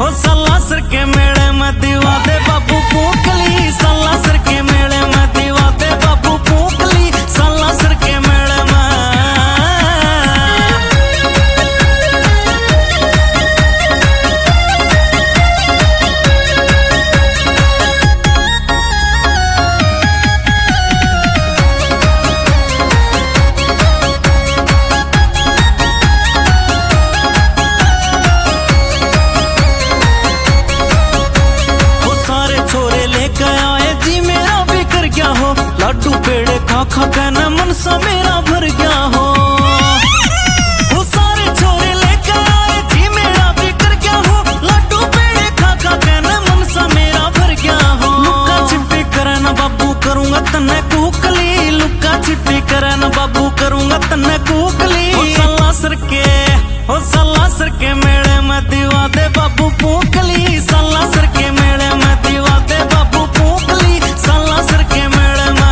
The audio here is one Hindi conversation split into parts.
ओ सालासर के मेले में दीवा दे बाबू पूकली, सालासर के मेले में दीवा दे बाबू पूकली, सालासर के मेले में। लाडू पेड़े खा खा के न मनसा मेरा भर गया हो। वो सारे छोरे लेकर आए जी मेरा भी कर गया हो। लाडू पेड़े खा खा के न मनसा मेरा भर गया हो। लुक्का छिपी करे न बाबू करूंगा तन्ने कूकली, लुक्का छिपी करे न बाबू करूंगा तन्ने कूकली। ओ सालासर के मेले में दीवा दे बाबू पूकली, सालासर के मेले में दीवा दे बाबू पूकली, सालासर के मेले में।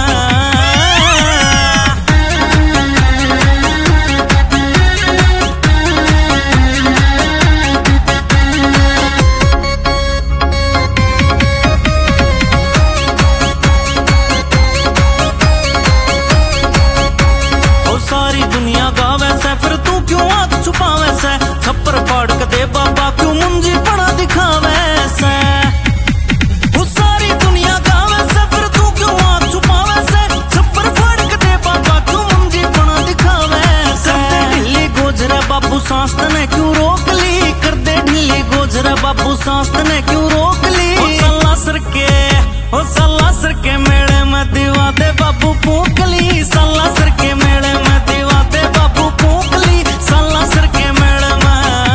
सारी दुनिया गावे से फिर तू क्यों आग छुपावे से, छप्पर फाड़ के दे बाबा क्यों मुंजी पड़ा दिखावे से। वो सारी दुनिया गावे से फिर तू क्यों आग छुपावे से, छप्पर फाड़ के दे बाबा क्यों मुंजी पड़ा दिखावे से। ढीली गोजरा बाबू सांस तने क्यों रोक ली, कर दे ढीली गोजरा बाबू सांस तने क्यों रोक ली। सालासर के मेले में दीवा दे बाबू पूकली, सालासर के मेले में दीवा दे बाबू पूकली, सालासर के मेले में।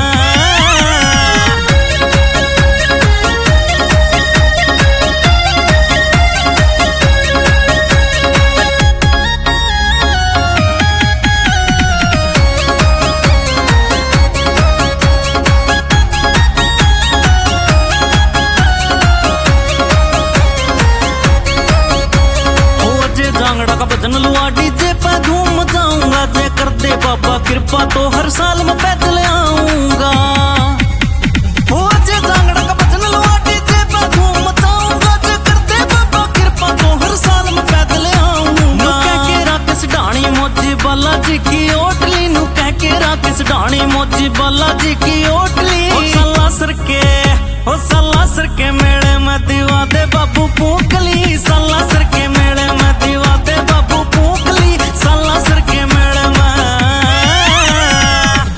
जांगड़ा का भजन लुआ डीजे पे घूम जाऊंगा, जे कर दे बाबा कृपा तो हर साल मैं पैदल आऊंगा। हो जे जांगड़ा का भजन लुआ डीजे पे घूम जाऊंगा, जे कर दे बाबा कृपा तो हर साल मैं पैदल आऊंगा। कह के राकेश ढाणी मोजी बालाजी की ओटली, नु कह के राकेश ढाणी मोजी बालाजी की ओटली। सालासर के मेले में दीवा दे बाबू पूकली, साला